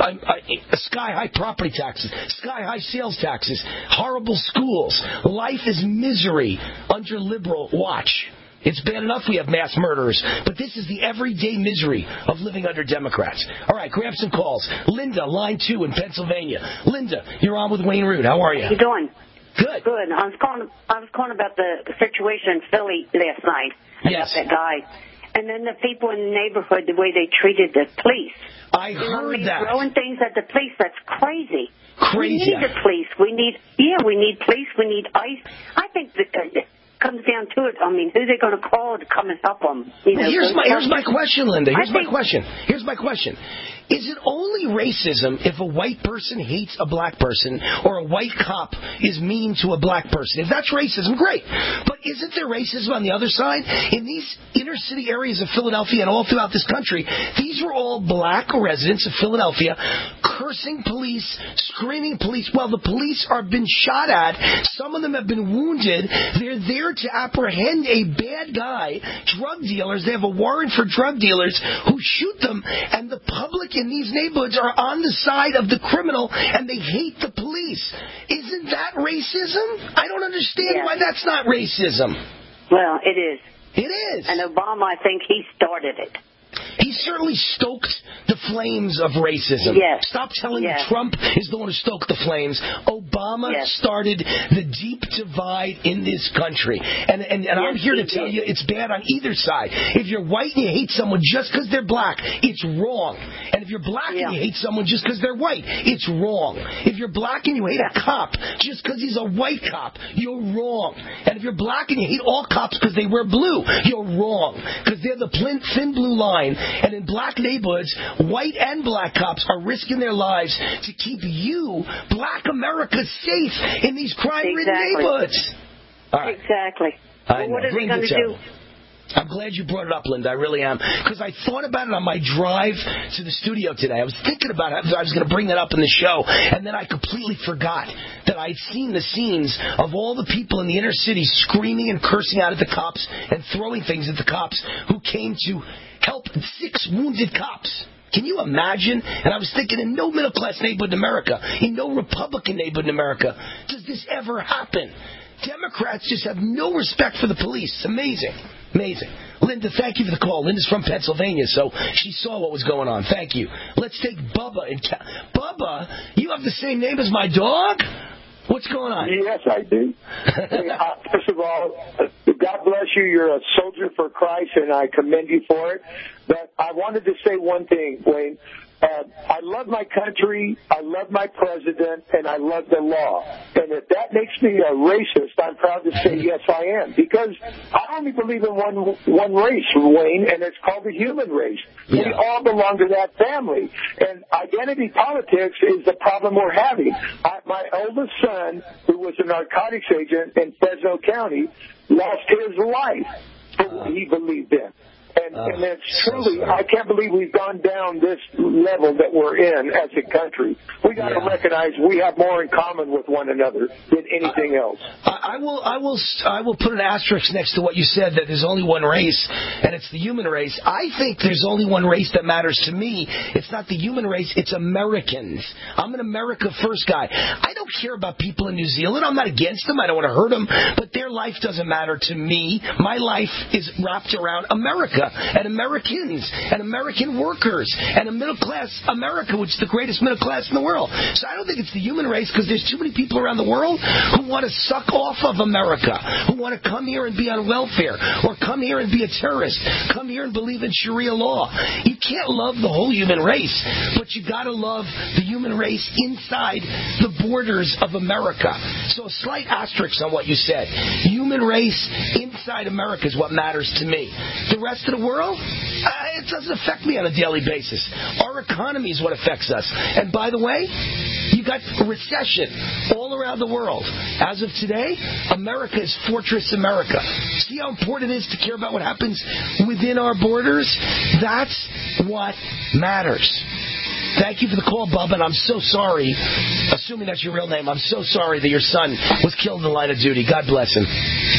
sky-high property taxes, sky-high sales taxes, horrible schools. Life is misery under liberal watch. It's bad enough we have mass murderers, but this is the everyday misery of living under Democrats. All right, grab some calls. Linda, line 2 in Pennsylvania. Linda, you're on with Wayne Root. How are you? How you doing? Good. Good. I was calling about the situation in Philly last night. Yes. About that guy. And then the people in the neighborhood, the way they treated the police. I heard that. Throwing things at the police, that's crazy. Crazy. We need the police. We need police. We need ICE. I think that it comes down to it. I mean, who are they going to call to come and help them? Well, here's my question, Linda. Here's my question. Is it only racism if a white person hates a black person or a white cop is mean to a black person? If that's racism, great. But isn't there racism on the other side? In these inner city areas of Philadelphia and all throughout this country, these were all black residents of Philadelphia cursing police, screaming police. Well, the police are been shot at. Some of them have been wounded. They're there to apprehend a bad guy, drug dealers. They have a warrant for drug dealers who shoot them, and the public in these neighborhoods are on the side of the criminal and they hate the police. Isn't that racism? I don't understand why that's not racism. Well, it is. It is. And Obama, I think he started it. He certainly stoked the flames of racism. Yes. Stop telling me Trump is the one who stoked the flames. Obama started the deep divide in this country. And I'm here to tell you it's bad on either side. If you're white and you hate someone just because they're black, it's wrong. And if you're black and you hate someone just because they're white, it's wrong. If you're black and you hate a cop just because he's a white cop, you're wrong. And if you're black and you hate all cops because they wear blue, you're wrong. Because they're the thin blue line. And in black neighborhoods, white and black cops are risking their lives to keep you, black America, safe in these crime-ridden neighborhoods. All right. Exactly. Well, what are they going to do? I'm glad you brought it up, Linda. I really am. Because I thought about it on my drive to the studio today. I was thinking about it. I was going to bring that up in the show. And then I completely forgot that I'd seen the scenes of all the people in the inner city screaming and cursing out at the cops and throwing things at the cops who came to help 6 wounded cops. Can you imagine? And I was thinking, in no middle-class neighborhood in America, in no Republican neighborhood in America, does this ever happen. Democrats just have no respect for the police. It's amazing. Amazing. Linda, thank you for the call. Linda's from Pennsylvania, so she saw what was going on. Thank you. Let's take Bubba. Bubba, you have the same name as my dog? What's going on? Yes, I do. First of all, God bless you. You're a soldier for Christ, and I commend you for it. But I wanted to say one thing, Wayne. I love my country, I love my president, and I love the law. And if that makes me a racist, I'm proud to say yes, I am. Because I only believe in one race, Wayne, and it's called the human race. Yeah. We all belong to that family. And identity politics is the problem we're having. My oldest son, who was a narcotics agent in Fresno County, lost his life for what he believed in. And it's truly, I can't believe we've gone down this level that we're in as a country. We got to recognize we have more in common with one another than anything else. I will put an asterisk next to what you said, that there's only one race, and it's the human race. I think there's only one race that matters to me. It's not the human race, it's Americans. I'm an America First guy. I don't care about people in New Zealand. I'm not against them. I don't want to hurt them, but their life doesn't matter to me. My life is wrapped around America and Americans and American workers and a middle-class America, which is the greatest middle class in the world. So I don't think it's the human race, because there's too many people around the world who want to suck off of America, who want to come here and be on welfare, or come here and be a terrorist, come here and believe in Sharia law. You can't love the whole human race, but you got to love the human race inside the borders of America. So a slight asterisk on what you said. Human race inside America is what matters to me. The rest of the world, it doesn't affect me on a daily basis. Our economy is what affects us. And by the way, you got recession all around the world. As of today, America is Fortress America. See how important it is to care about what happens within our borders? That's what matters. Thank you for the call, Bubba, and I'm so sorry, assuming that's your real name, I'm so sorry that your son was killed in the line of duty. God bless him.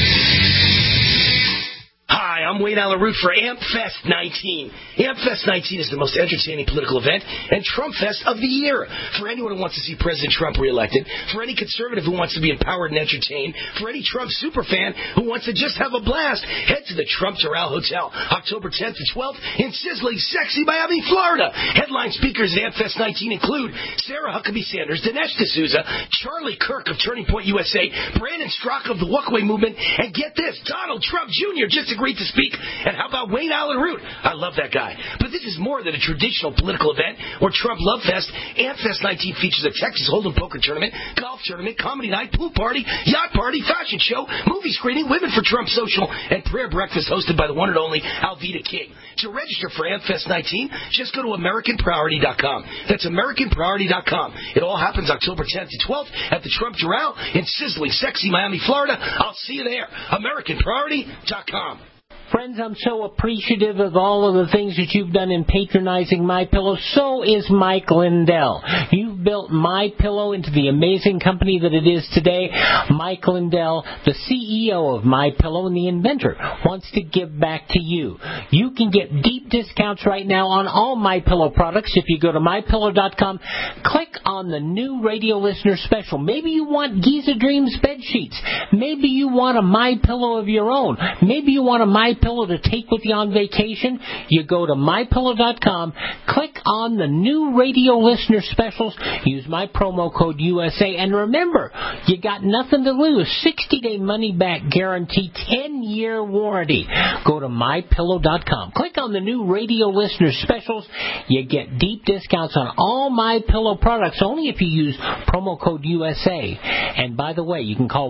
Hi, I'm Wayne Allen Root for AmpFest 19. AmpFest 19 is the most entertaining political event and Trump Fest of the year. For anyone who wants to see President Trump reelected, for any conservative who wants to be empowered and entertained, for any Trump superfan who wants to just have a blast, head to the Trump Doral Hotel, October 10th to 12th in sizzling, sexy Miami, Florida. Headline speakers at AmpFest 19 include Sarah Huckabee Sanders, Dinesh D'Souza, Charlie Kirk of Turning Point USA, Brandon Strzok of the Walkaway Movement, and get this, Donald Trump Jr. just agreed to speak. And how about Wayne Allen Root? I love that guy. But this is more than a traditional political event or Trump Love Fest. AmpFest 19 features a Texas Hold'em poker tournament, golf tournament, comedy night, pool party, yacht party, fashion show, movie screening, Women for Trump social, and prayer breakfast hosted by the one and only Alveda King. To register for AmpFest 19, just go to AmericanPriority.com. That's AmericanPriority.com. It all happens October 10th to 12th at the Trump Doral in sizzling, sexy Miami, Florida. I'll see you there. AmericanPriority.com. Friends, I'm so appreciative of all of the things that you've done in patronizing MyPillow. So is Mike Lindell. You've built MyPillow into the amazing company that it is today. Mike Lindell, the CEO of MyPillow and the inventor, wants to give back to you. You can get deep discounts right now on all MyPillow products if you go to MyPillow.com. Click on the new radio listener special. Maybe you want Giza Dreams bed sheets. Maybe you want a MyPillow of your own. Maybe you want a MyPillow to take with you on vacation. You go to MyPillow.com, click on the new radio listener specials, use my promo code USA, and remember, you got nothing to lose. 60-day money-back guarantee, 10-year warranty. Go to MyPillow.com, click on the new radio listener specials. You get deep discounts on all MyPillow products only if you use promo code USA. And by the way, you can call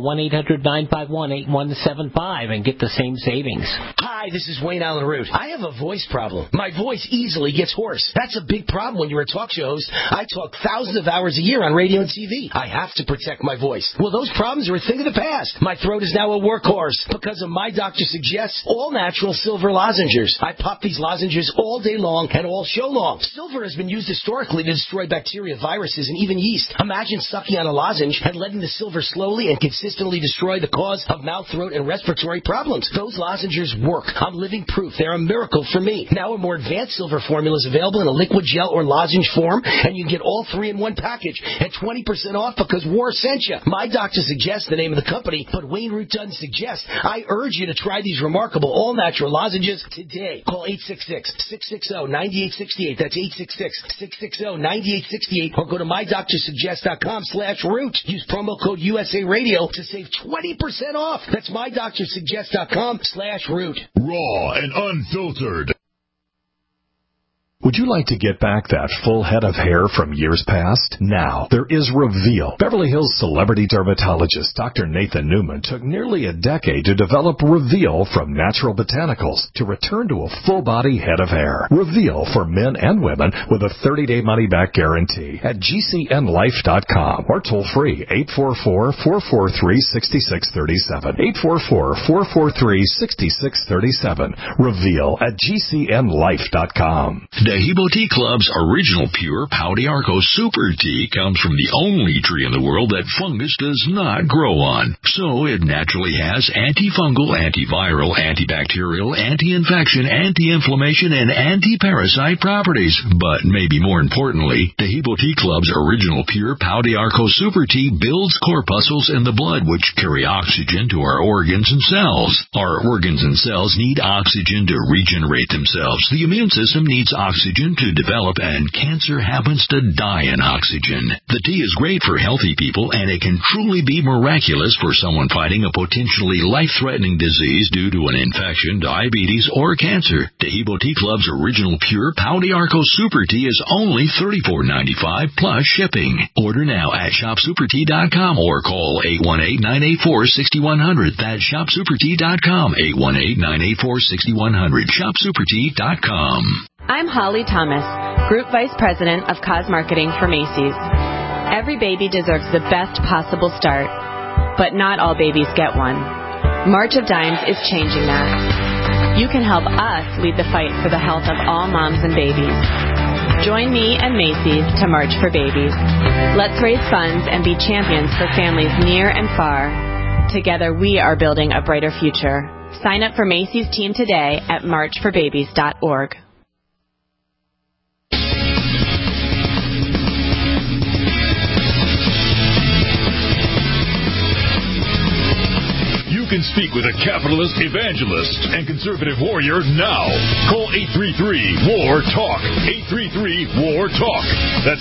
1-800-951-8175 and get the same savings. Hi, this is Wayne Allen Root. I have a voice problem. My voice easily gets hoarse. That's a big problem when you're a talk show host. I talk thousands of hours a year on radio and TV. I have to protect my voice. Well, those problems are a thing of the past. My throat is now a workhorse because of My Doctor Suggests all-natural silver lozenges. I pop these lozenges all day long and all show long. Silver has been used historically to destroy bacteria, viruses, and even yeast. Imagine sucking on a lozenge and letting the silver slowly and consistently destroy the cause of mouth, throat, and respiratory problems. Those lozenges work. I'm living proof. They're a miracle for me. Now a more advanced silver formula is available in a liquid gel or lozenge form, and you can get all three in one package at 20% off because War sent you. My Doctor Suggests the name of the company, but Wayne Root doesn't suggest. I urge you to try these remarkable all-natural lozenges today. Call 866-660-9868. That's 866-660-9868, or go to MyDoctorSuggest.com/root. Use promo code USA Radio to save 20% off. That's MyDoctorSuggest.com/root. Raw and unfiltered. Would you like to get back that full head of hair from years past? Now, there is Reveal. Beverly Hills celebrity dermatologist Dr. Nathan Newman took nearly a decade to develop Reveal from natural botanicals to return to a full-body head of hair. Reveal for men and women with a 30-day money-back guarantee at GCNlife.com or toll-free 844-443-6637. 844-443-6637. Reveal at GCNlife.com. Dahibo Tea Club's original pure Pau d'Arco Super Tea comes from the only tree in the world that fungus does not grow on. So it naturally has antifungal, antiviral, antibacterial, anti-infection, anti-inflammation, and anti-parasite properties. But maybe more importantly, Dahibo Tea Club's original pure Pau d'Arco Super Tea builds corpuscles in the blood which carry oxygen to our organs and cells. Our organs and cells need oxygen to regenerate themselves. The immune system needs oxygen to develop, and cancer happens to die in oxygen. The tea is great for healthy people, and it can truly be miraculous for someone fighting a potentially life-threatening disease due to an infection, diabetes, or cancer. Dahibo Tea Club's original pure Pau d'Arco Super Tea is only $34.95 plus shipping. Order now at ShopSuperTea.com or call 818-984-6100. That's ShopSuperTea.com, 818-984-6100. ShopSuperTea.com. I'm Holly Thomas, Group Vice President of Cause Marketing for Macy's. Every baby deserves the best possible start, but not all babies get one. March of Dimes is changing that. You can help us lead the fight for the health of all moms and babies. Join me and Macy's to March for Babies. Let's raise funds and be champions for families near and far. Together we are building a brighter future. Sign up for Macy's team today at marchforbabies.org. You can speak with a capitalist evangelist and conservative warrior now. Call 833-WAR-TALK. 833-WAR-TALK. That's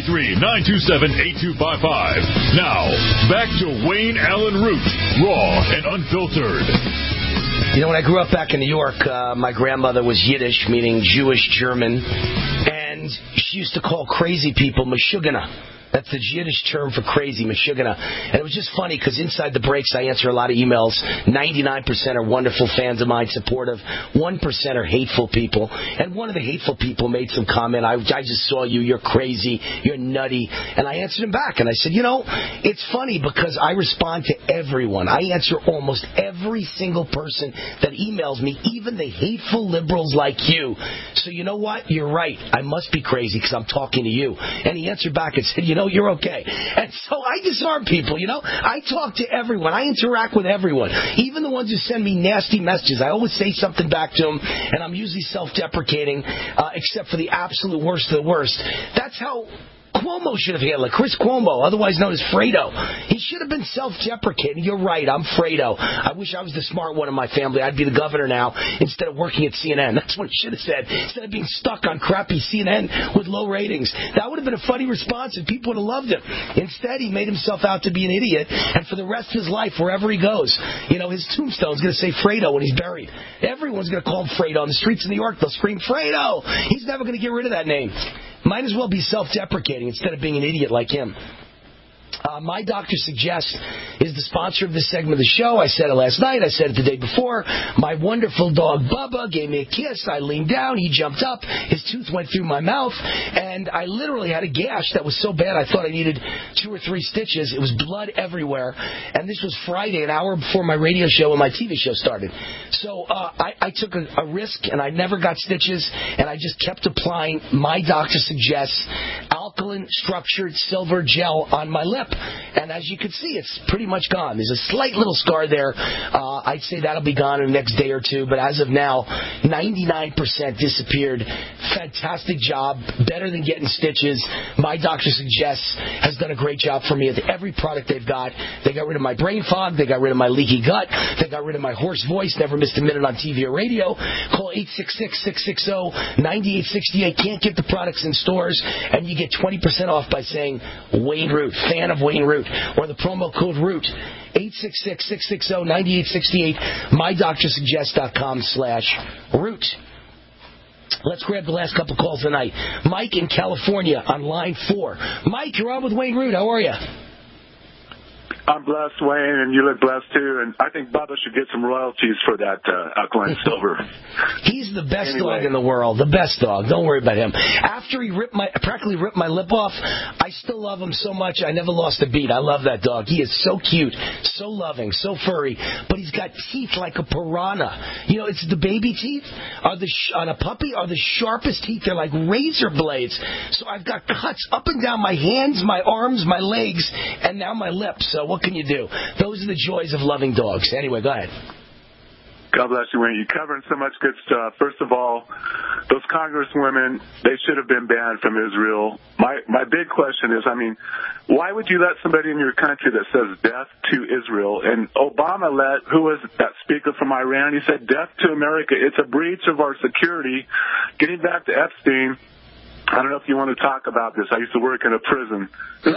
833-927-8255. Now, back to Wayne Allen Root, raw and unfiltered. You know, when I grew up back in New York, my grandmother was Yiddish, meaning Jewish German, and she used to call crazy people Meshugana. That's the Yiddish term for crazy, Meshugana. And it was just funny because inside the breaks I answer a lot of emails. 99% are wonderful fans of mine, supportive. 1% are hateful people. And one of the hateful people made some comment, I just saw you, you're crazy, you're nutty. And I answered him back and I said, you know, it's funny because I respond to everyone. I answer almost every single person that emails me, even the hateful liberals like you. So you know what? You're right. I must be crazy because I'm talking to you. And he answered back and said, you know, you're okay. And so I disarm people, you know. I talk to everyone. I interact with everyone. Even the ones who send me nasty messages. I always say something back to them, and I'm usually self-deprecating, except for the absolute worst of the worst. That's how Cuomo should have handled it. Chris Cuomo, otherwise known as Fredo. He should have been self-deprecating. You're right, I'm Fredo. I wish I was the smart one in my family. I'd be the governor now instead of working at CNN. That's what he should have said. Instead of being stuck on crappy CNN with low ratings. That would have been a funny response and people would have loved him. Instead, he made himself out to be an idiot, and for the rest of his life, wherever he goes, you know, his tombstone's going to say Fredo when he's buried. Everyone's going to call him Fredo. On the streets of New York, they'll scream, Fredo! He's never going to get rid of that name. Might as well be self-deprecating instead of being an idiot like him. My Doctor Suggests is the sponsor of this segment of the show. I said it last night. I said it the day before. My wonderful dog, Bubba, gave me a kiss. I leaned down. He jumped up. His tooth went through my mouth. And I literally had a gash that was so bad I thought I needed 2 or 3 stitches. It was blood everywhere. And this was Friday, an hour before my radio show and my TV show started. So I took a risk, and I never got stitches. And I just kept applying My Doctor Suggests alkaline structured silver gel on my lip. And as you can see, it's pretty much gone. There's a slight little scar there. I'd say that'll be gone in the next day or two. But as of now, 99% disappeared. Fantastic job. Better than getting stitches. My Doctor Suggests has done a great job for me with every product they've got. They got rid of my brain fog. They got rid of my leaky gut. They got rid of my hoarse voice. Never missed a minute on TV or radio. Call 866-660-9868. Can't get the products in stores. And you get 20% off by saying Wayne Root, fan of Wayne Root, or the promo code ROOT, 866-660-9868, mydoctorsuggest.com/root. Let's grab the last couple calls tonight. Mike in California on line 4. Mike, you're on with Wayne Root. How are you? I'm blessed, Wayne, and you look blessed too. And I think Bubba should get some royalties for that alkaline silver. He's the best dog in the world. The best dog. Don't worry about him. After he practically ripped my lip off, I still love him so much. I never lost a beat. I love that dog. He is so cute, so loving, so furry. But he's got teeth like a piranha. You know, it's the baby teeth on a puppy are the sharpest teeth. They're like razor blades. So I've got cuts up and down my hands, my arms, my legs, and now my lips. So what can you do? Those are the joys of loving dogs. Anyway, go ahead. God bless you, Wayne. You're covering so much good stuff. First of all, those congresswomen, they should have been banned from Israel. My big question is, I mean, why would you let somebody in your country that says death to Israel? And Obama who was that speaker from Iran, he said death to America. It's a breach of our security. Getting back to Epstein, I don't know if you want to talk about this. I used to work in a prison.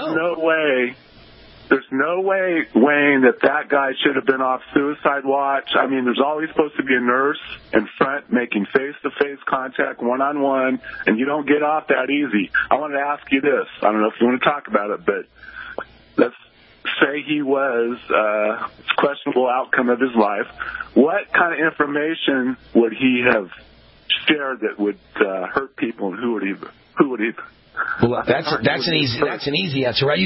There's no way, Wayne, that guy should have been off suicide watch. I mean, there's always supposed to be a nurse in front making face-to-face contact, one-on-one, and you don't get off that easy. I wanted to ask you this. I don't know if you want to talk about it, but let's say he was questionable outcome of his life. What kind of information would he have shared that would hurt people, and who would he? Well, that's an easy answer, right?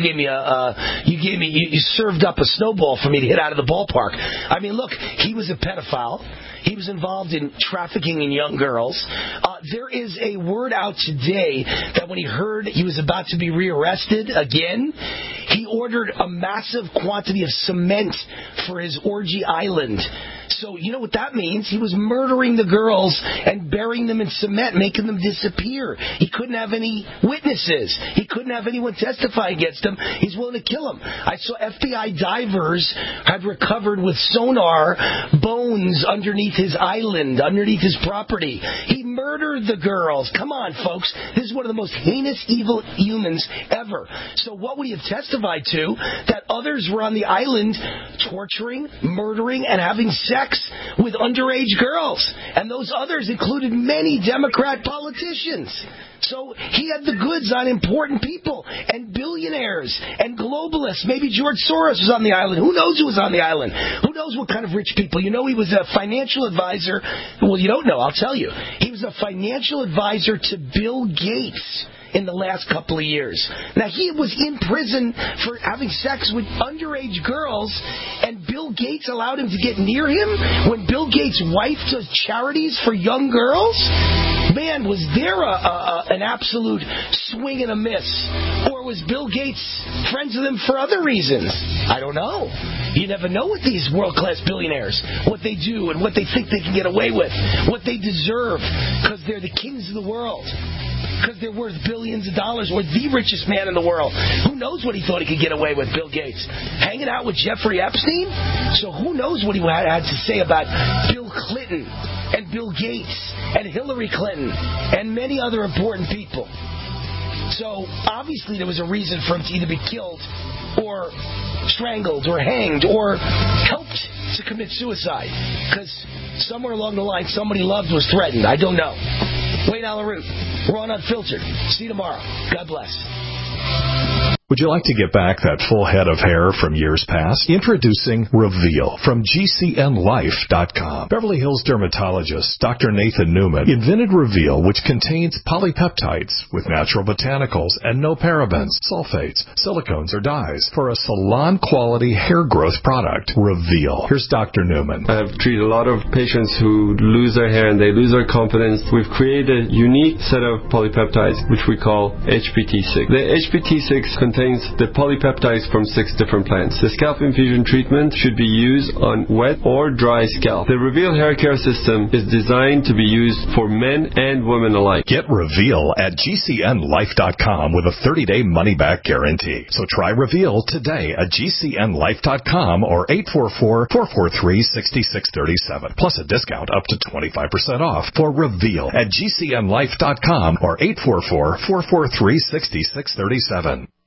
You served up a snowball for me to hit out of the ballpark. I mean, look, he was a pedophile. He was involved in trafficking in young girls. There is a word out today that when he heard he was about to be rearrested again, he ordered a massive quantity of cement for his orgy island. So you know what that means? He was murdering the girls and burying them in cement, making them disappear. He couldn't have any witnesses. He couldn't have anyone testify against him. He's willing to kill him. I saw FBI divers had recovered with sonar bones underneath his island, underneath his property. He murdered the girls. Come on, folks. This is one of the most heinous, evil humans ever. So what would he have testified to? That others were on the island torturing, murdering, and having sex with underage girls. And those others included many Democrat politicians. So he had the goods on important people and billionaires and globalists. Maybe George Soros was on the island. Who knows who was on the island? Who knows what kind of rich people? You know, he was a financial advisor. Well, you don't know. I'll tell you. He was a financial advisor to Bill Gates in the last couple of years. Now, he was in prison for having sex with underage girls, and Bill Gates allowed him to get near him when Bill Gates' wife does charities for young girls? Man, was there an absolute swing and a miss? Or was Bill Gates friends with him for other reasons? I don't know. You never know with these world-class billionaires, what they do and what they think they can get away with, what they deserve, because they're the kings of the world. Because they're worth billions of dollars, or the richest man in the world. Who knows what he thought he could get away with, Bill Gates? Hanging out with Jeffrey Epstein? So who knows what he had to say about Bill Clinton and Bill Gates and Hillary Clinton and many other important people. So obviously there was a reason for him to either be killed or strangled or hanged or helped to commit suicide. Because somewhere along the line somebody loved was threatened. I don't know. Wayne Allyn Root. We're on Unfiltered. See you tomorrow. God bless. Would you like to get back that full head of hair from years past? Introducing Reveal from GCNLife.com. Beverly Hills dermatologist Dr. Nathan Newman invented Reveal, which contains polypeptides with natural botanicals and no parabens, sulfates, silicones, or dyes for a salon-quality hair growth product. Reveal. Here's Dr. Newman. I've treated a lot of patients who lose their hair and they lose their confidence. We've created a unique set of polypeptides, which we call HPT6. The HPT6 contains contains the polypeptides from 6 different plants. The scalp infusion treatment should be used on wet or dry scalp. The Reveal hair care system is designed to be used for men and women alike. Get Reveal at GCNlife.com with a 30-day money-back guarantee. So try Reveal today at GCNlife.com or 844-443-6637. Plus a discount up to 25% off for Reveal at GCNlife.com or 844-443-6637.